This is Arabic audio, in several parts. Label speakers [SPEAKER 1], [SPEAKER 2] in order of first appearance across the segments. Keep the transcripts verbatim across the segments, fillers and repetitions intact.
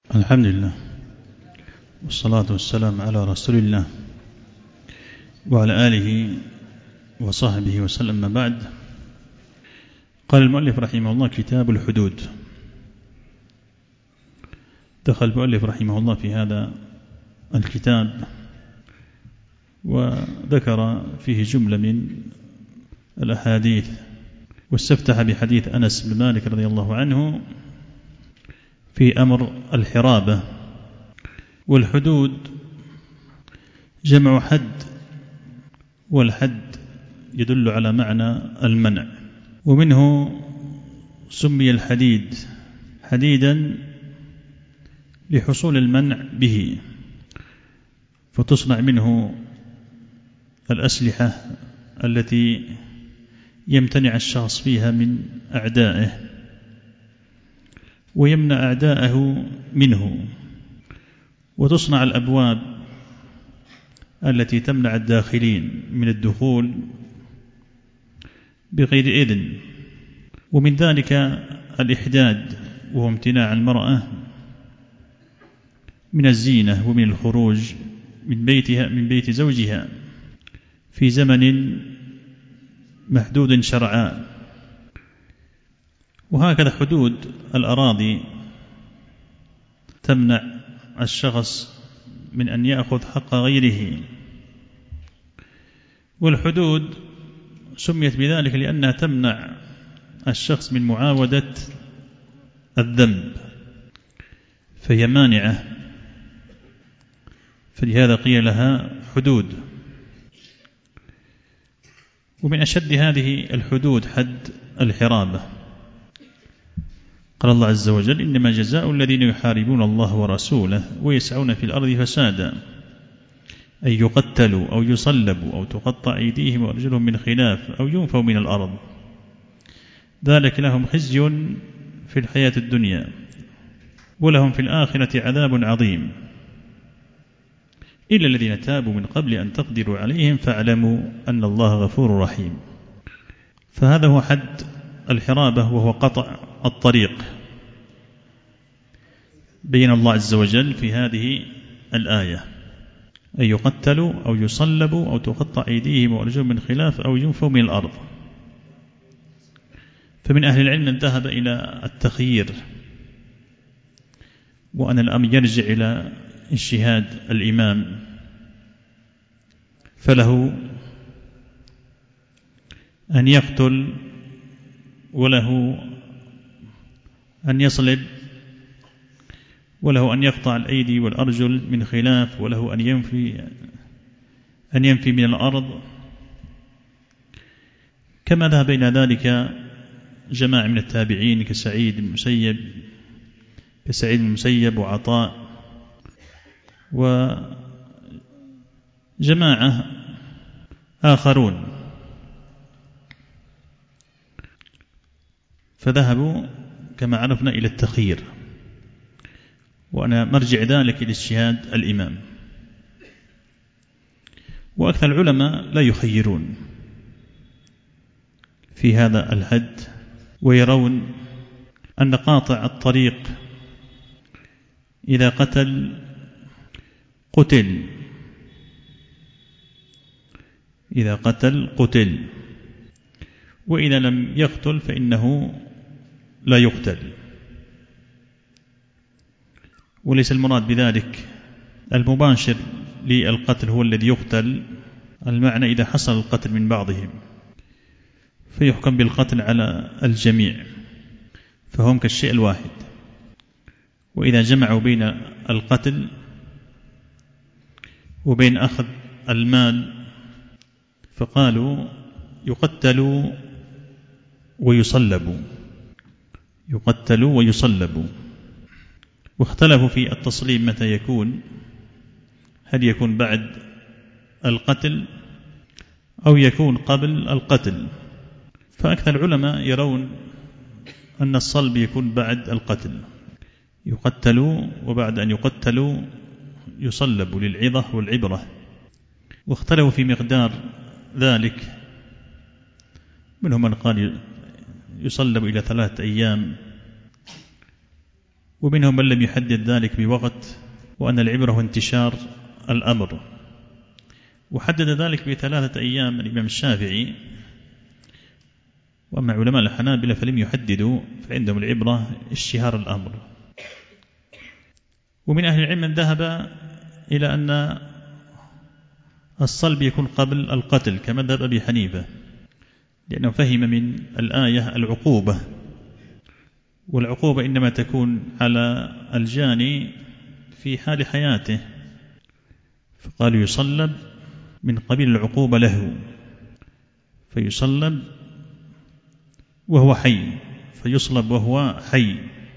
[SPEAKER 1] الحمد لله والصلاة والسلام على رسول الله وعلى آله وصحبه وسلم. ما بعد، قال المؤلف رحمه الله: كتاب الحدود. دخل المؤلف رحمه الله في هذا الكتاب وذكر فيه جملة من الأحاديث، واستفتح بحديث أنس بن مالك رضي الله عنه في أمر الحرابة. والحدود جمع حد، والحد يدل على معنى المنع، ومنه سمي الحديد حديدا لحصول المنع به، فتصنع منه الأسلحة التي يمتنع الشخص فيها من أعدائه ويمنع أعداءه منه، وتصنع الأبواب التي تمنع الداخلين من الدخول بغير إذن. ومن ذلك الإحداد، وهو امتناع المرأة من الزينة ومن الخروج من بيتها من بيت زوجها في زمن محدود شرعا. وهكذا حدود الأراضي تمنع الشخص من أن يأخذ حق غيره. والحدود سميت بذلك لأنها تمنع الشخص من معاودة الذنب، فهي مانعة، فلهذا قيل لها حدود. ومن أشد هذه الحدود حد الحرابة. قال الله عز وجل: إنما جزاء الذين يحاربون الله ورسوله ويسعون في الأرض فسادا أن يقتلوا أو يصلبوا أو تقطع أيديهم وأرجلهم من خلاف أو ينفوا من الأرض، ذلك لهم خزي في الحياة الدنيا ولهم في الآخرة عذاب عظيم إلا الذين تابوا من قبل أن تقدروا عليهم فاعلموا أن الله غفور رحيم. فهذا هو حد الحرابة، وهو قطع الطريق. بين الله عز وجل في هذه الآية: أن يقتلوا أو يصلبوا أو تقطع أيديهم وأرجلهم من خلاف أو ينفوا من الأرض. فمن أهل العلم من ذهب إلى التخيير، وأن الأمر يرجع إلى اجتهاد الإمام، فله أن يقتل وله أن يصلب وله أن يقطع الأيدي والأرجل من خلاف وله أن ينفي أن ينفي من الأرض، كما ذهب إلى ذلك جماعة من التابعين كسعيد بن المسيب كسعيد بن المسيب وعطاء وجماعة آخرون، فذهبوا كما عرفنا إلى التخيير، وأنا مرجع ذلك إلى اجتهاد الإمام. وأكثر العلماء لا يخيرون في هذا الحد، ويرون أن قاطع الطريق إذا قتل قتل إذا قتل قتل وإذا لم يقتل فإنه لا يقتل. وليس المراد بذلك المباشر للقتل هو الذي يقتل، المعنى إذا حصل القتل من بعضهم فيحكم بالقتل على الجميع، فهم كالشيء الواحد. وإذا جمعوا بين القتل وبين أخذ المال فقالوا يقتلوا ويصلبوا يقتلوا ويصلبوا. واختلفوا في التصليب متى يكون، هل يكون بعد القتل أو يكون قبل القتل؟ فأكثر العلماء يرون أن الصلب يكون بعد القتل، يقتلوا وبعد أن يقتلوا يصلبوا للعظة والعبرة. واختلفوا في مقدار ذلك، منهم من قال يصلب إلى ثلاثة أيام، ومنهم من لم يحدد ذلك بوقت، وأن العبرة هو انتشار الأمر، وحدد ذلك بثلاثة أيام الإمام الشافعي. وأما علماء الحنابلة فلم يحددوا، فعندهم العبرة اشتهار الأمر. ومن أهل العلم من ذهب إلى أن الصلب يكون قبل القتل كمذهب أبي حنيفة، لأنه فهم من الآية العقوبة، والعقوبة إنما تكون على الجاني في حال حياته، فقالوا يصلب من قبيل العقوبة له، فيصلب وهو حي، فيصلب وهو حي.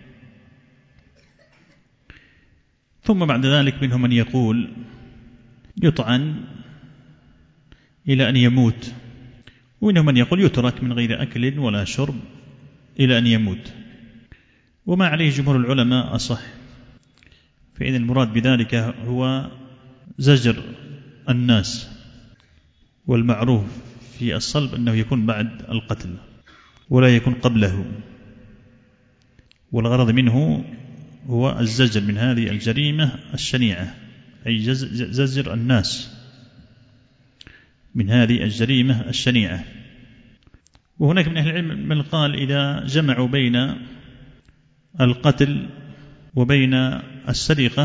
[SPEAKER 1] ثم بعد ذلك منهم من يقول يطعن إلى أن يموت، ومنهم من يقول يترك من غير أكل ولا شرب إلى أن يموت، وما عليه جمهور العلماء أصح، فإن المراد بذلك هو زجر الناس، والمعروف في الصلب أنه يكون بعد القتل ولا يكون قبله، والغرض منه هو الزجر من هذه الجريمة الشنيعة، أي زجر الناس من هذه الجريمة الشنيعة. وهناك من أهل العلم من قال إذا جمعوا بين القتل وبين السرقة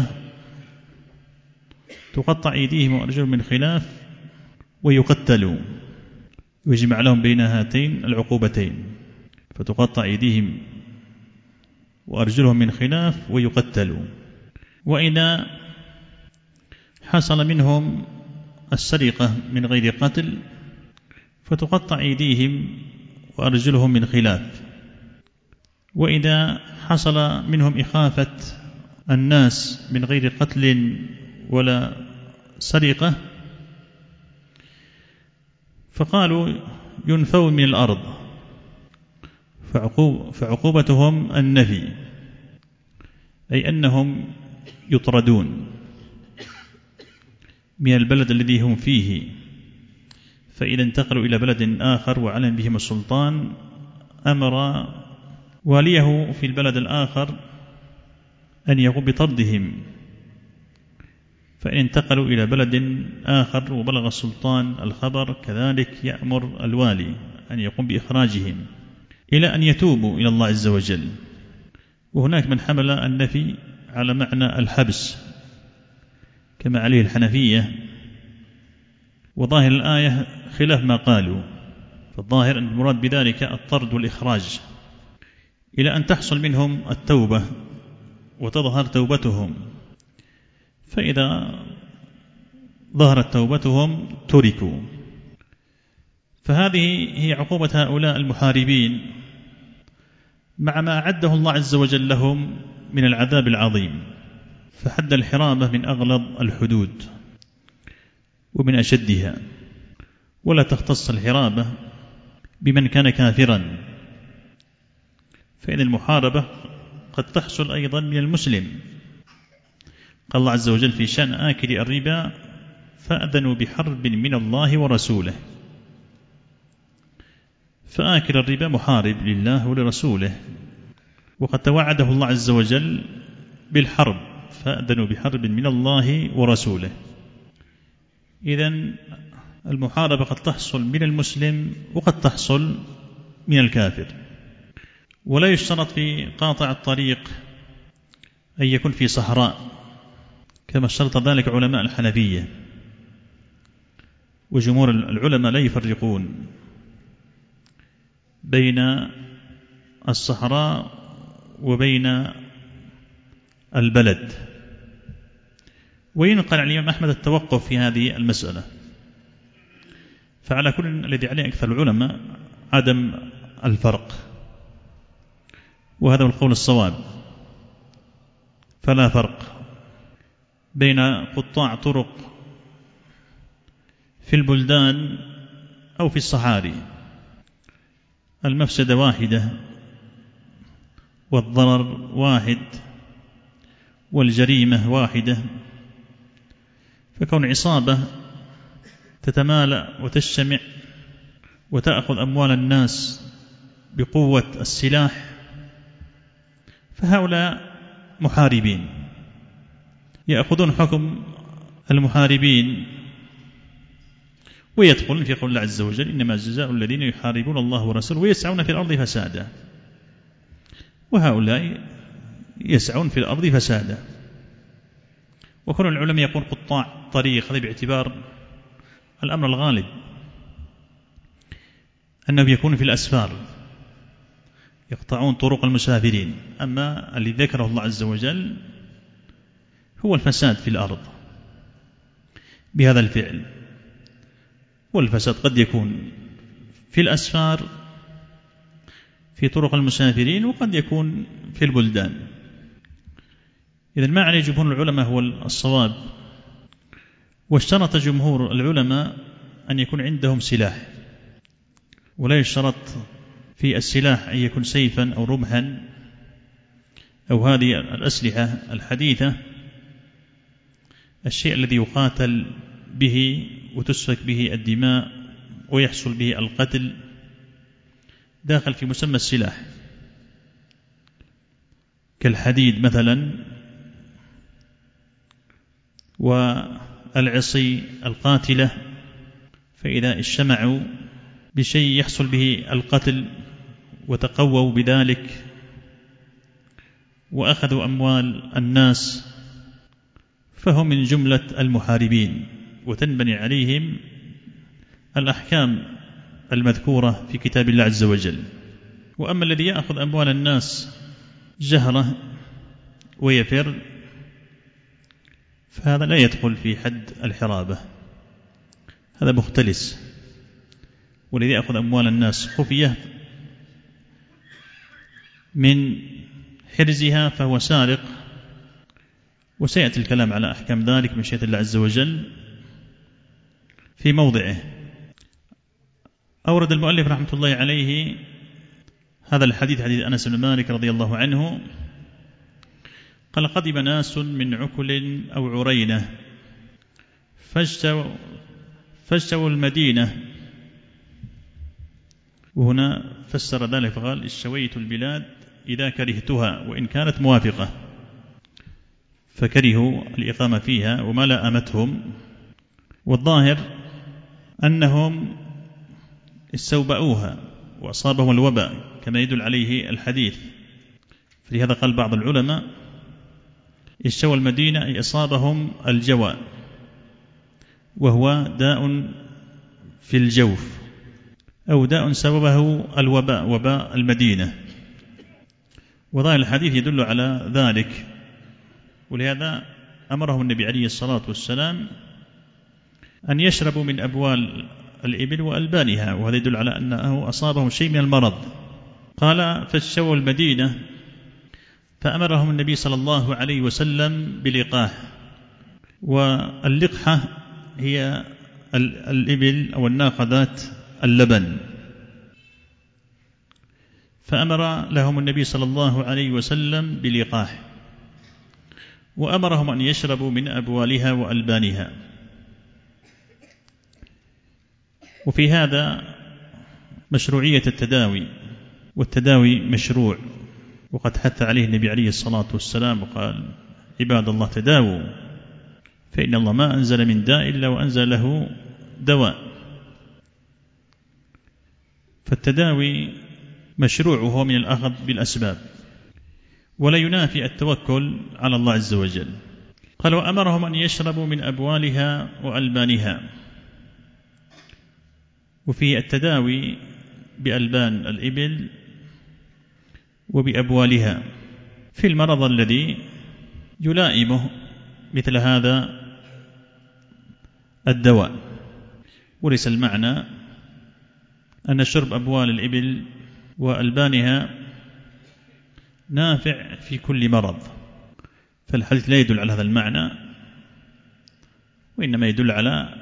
[SPEAKER 1] تقطع أيديهم وأرجلهم من خلاف ويقتلوا، ويجمع لهم بين هاتين العقوبتين، فتقطع أيديهم وأرجلهم من خلاف ويقتلوا. وإذا حصل منهم السرقة من غير قتل فتقطع أيديهم وأرجلهم من خلاف. وإذا حصل منهم إخافة الناس من غير قتل ولا سرقة فقالوا ينفون من الأرض، فعقوبتهم النفي، أي أنهم يطردون من البلد الذي هم فيه، فإذا انتقلوا إلى بلد آخر وعلم بهم السلطان أمر واليه في البلد الآخر أن يقوم بطردهم، فإن انتقلوا إلى بلد آخر وبلغ السلطان الخبر كذلك يأمر الوالي أن يقوم بإخراجهم إلى أن يتوبوا إلى الله عز وجل. وهناك من حمل النفي على معنى الحبس كما عليه الحنفية، وظاهر الآية خلاف ما قالوا، فالظاهر أن المراد بذلك الطرد والإخراج إلى أن تحصل منهم التوبة وتظهر توبتهم، فإذا ظهرت توبتهم تركوا. فهذه هي عقوبة هؤلاء المحاربين مع ما أعده الله عز وجل لهم من العذاب العظيم، فحد الحرابة من أغلظ الحدود ومن أشدها، ولا تختص الحرابة بمن كان كافرا، فإن المحاربة قد تحصل أيضا من المسلم. قال الله عز وجل في شأن آكل الربا فأذنوا بحرب من الله ورسوله، فآكل الربا محارب لله ولرسوله، وقد توعده الله عز وجل بالحرب فأذنوا بحرب من الله ورسوله. إذن المحاربة قد تحصل من المسلم وقد تحصل من الكافر، ولا يشترط في قاطع الطريق أن يكون في صحراء كما اشترط ذلك علماء الحنفية، وجمهور العلماء لا يفرقون بين الصحراء وبين البلد. وينقل عن الإمام أحمد التوقف في هذه المسألة، فعلى كل الذي عليه أكثر العلماء عدم الفرق، وهذا هو القول الصواب، فلا فرق بين قطاع طرق في البلدان أو في الصحاري، المفسدة واحدة والضرر واحد والجريمة واحدة. فكون عصابة تتمالأ وتجتمع وتأخذ أموال الناس بقوة السلاح، فهؤلاء محاربين، يأخذون حكم المحاربين ويدخلون في قول الله عز وجل: إنما جزاء الذين يحاربون الله ورسوله ويسعون في الأرض فسادا. وهؤلاء يسعون في الأرض فسادا. وكل العلماء يقول قطاع طريق، هذا باعتبار الأمر الغالب أنه يكون في الأسفار، يقطعون طرق المسافرين. أما الذي ذكره الله عز وجل هو الفساد في الأرض بهذا الفعل. والفساد قد يكون في الأسفار في طرق المسافرين، وقد يكون في البلدان. إذن ما عليه جمهور العلماء هو الصواب. واشترط جمهور العلماء أن يكون عندهم سلاح، ولا يشترط في السلاح أن يكون سيفا أو رمحا أو هذه الأسلحة الحديثة، الشيء الذي يقاتل به وتسفك به الدماء ويحصل به القتل داخل في مسمى السلاح، كالحديد مثلا والعصي القاتلة. فإذا اجتمعوا بشيء يحصل به القتل وتقووا بذلك وأخذوا أموال الناس فهم من جملة المحاربين، وتنبني عليهم الأحكام المذكورة في كتاب الله عز وجل. وأما الذي يأخذ أموال الناس جهرة ويفر فهذا لا يدخل في حد الحرابة، هذا مختلس. والذي يأخذ أموال الناس خفية من حرزها فهو سارق، وسيأتي الكلام على أحكام ذلك من شيء الله عز وجل في موضعه. أورد المؤلف رحمة الله عليه هذا الحديث، حديث أنس بن مالك رضي الله عنه قال: قدم ناس من عكل أو عرينة فاجتووا فاجتووا المدينة. وهنا فسر ذلك فقال: اشتويت البلاد إذا كرهتها وإن كانت موافقة، فكرهوا الإقامة فيها وما لامتهم. والظاهر أنهم استوبأوها وأصابهم الوباء كما يدل عليه الحديث. فلهذا قال بعض العلماء: اشتوى المدينة أي أصابهم الجوى، وهو داء في الجوف أو داء سببه الوباء، وباء المدينة. وظاهر الحديث يدل على ذلك. ولهذا أمرهم النبي عليه الصلاة والسلام أن يشربوا من أبوال الإبل وألبانها، وهذا يدل على أنه أصابهم شيء من المرض. قال: فاشتووا المدينة، فأمرهم النبي صلى الله عليه وسلم بلقاح. واللقحة هي الإبل أو الناقة ذات اللبن. فأمر لهم النبي صلى الله عليه وسلم بلقاح، وأمرهم أن يشربوا من أبوالها وألبانها. وفي هذا مشروعية التداوي، والتداوي مشروع، وقد حث عليه النبي عليه الصلاة والسلام وقال: عباد الله تداووا فإن الله ما أنزل من داء إلا وأنزل له دواء. فالتداوي مشروع وهو من الأخذ بالأسباب، ولا ينافي التوكل على الله عز وجل. قال: وأمرهم أن يشربوا من أبوالها وألبانها. وفي التداوي بألبان الإبل وبأبوالها في المرض الذي يلائمه مثل هذا الدواء. وليس المعنى أن شرب أبوال الإبل وألبانها نافع في كل مرض، فالحديث لا يدل على هذا المعنى، وإنما يدل على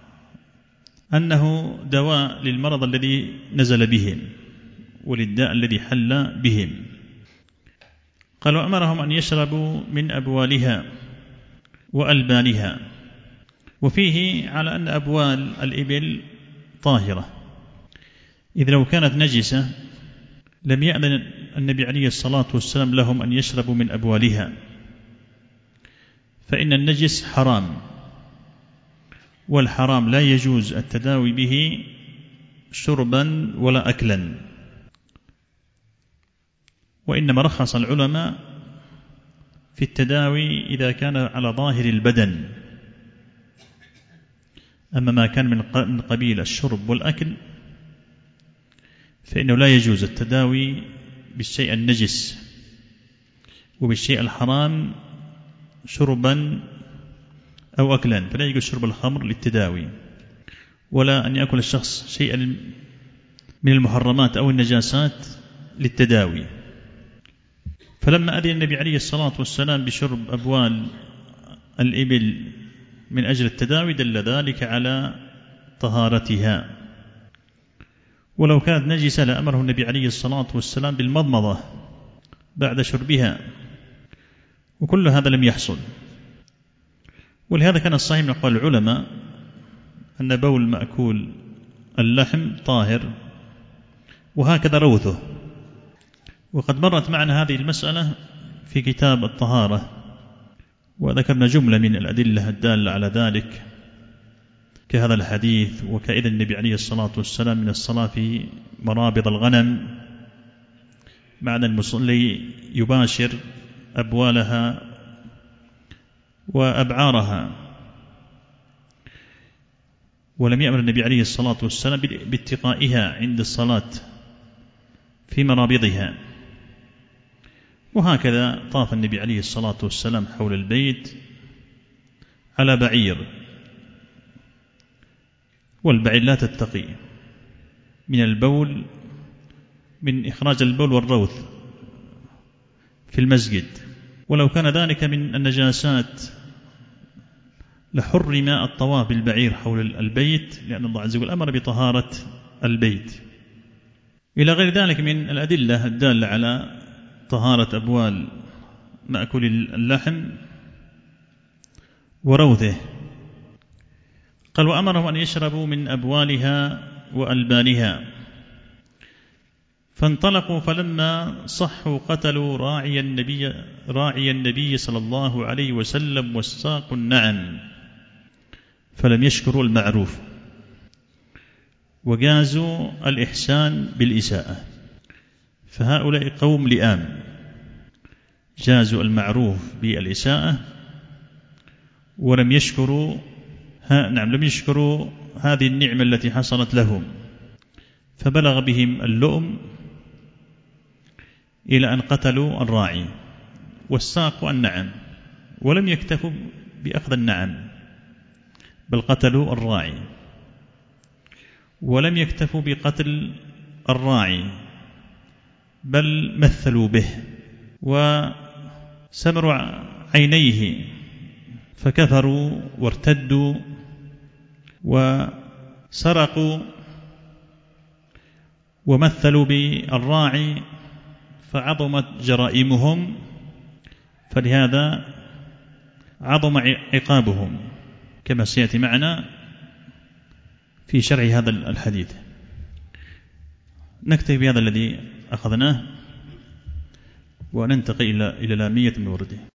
[SPEAKER 1] أنه دواء للمرض الذي نزل بهم وللداء الذي حل بهم. قال: وأمرهم أن يشربوا من أبوالها وألبانها. وفيه على أن أبوال الإبل طاهرة، إذ لو كانت نجسة لم يأذن النبي عليه الصلاة والسلام لهم أن يشربوا من أبوالها، فإن النجس حرام، والحرام لا يجوز التداوي به شربا ولا أكلا، وإنما رخص العلماء في التداوي إذا كان على ظاهر البدن، أما ما كان من قبيل الشرب والأكل فإنه لا يجوز التداوي بالشيء النجس وبالشيء الحرام شربا أو أكلا، فلا يجوز شرب الخمر للتداوي، ولا أن يأكل الشخص شيئا من المحرمات أو النجاسات للتداوي. فلما أذن النبي عليه الصلاة والسلام بشرب أبوال الإبل من أجل التداوي دل ذلك على طهارتها، ولو كانت نجسة لأمره النبي عليه الصلاة والسلام بالمضمضة بعد شربها، وكل هذا لم يحصل. ولهذا كان الصحيح من أقوال العلماء أن بول مأكول اللحم طاهر، وهكذا روثه. وقد مرت معنا هذه المسألة في كتاب الطهارة، وذكرنا جملة من الأدلة الدالة على ذلك كهذا الحديث، وكإذن النبي عليه الصلاة والسلام من الصلاة في مرابض الغنم مع أن المصلي يباشر أبوالها وأبعارها، ولم يأمر النبي عليه الصلاة والسلام باتقائها عند الصلاة في مرابضها. وهكذا طاف النبي عليه الصلاة والسلام حول البيت على بعير، والبعير لا تتقي من البول، من إخراج البول والروث في المسجد، ولو كان ذلك من النجاسات لحرم الطواف بالبعير حول البيت، لأن الله عز وجل أمر بطهارة البيت. إلى غير ذلك من الأدلة الدالة على طهارة أبوال مأكول اللحم وروثه. قال وأمرهم أن يشربوا من أبوالها وألبانها، فانطلقوا فلما صحوا قتلوا راعي النبي, راعي النبي صلى الله عليه وسلم والساق النعم، فلم يشكروا المعروف وجازوا الإحسان بالإساءة. فهؤلاء قوم لئام، جازوا المعروف بالإساءة ولم يشكروا ها نعم لم يشكروا هذه النعمة التي حصلت لهم، فبلغ بهم اللؤم إلى أن قتلوا الراعي والساق النعم، ولم يكتفوا بأخذ النعم بل قتلوا الراعي، ولم يكتفوا بقتل الراعي بل مثلوا به وسمروا عينيه فكفروا وارتدوا وسرقوا ومثلوا بالراعي فعظمت جرائمهم، فلهذا عظم عقابهم كما سيأتي معنا في شرح هذا الحديث. نكتفي بهذا الذي أخذناه وننتقل إلى لامية من ورده.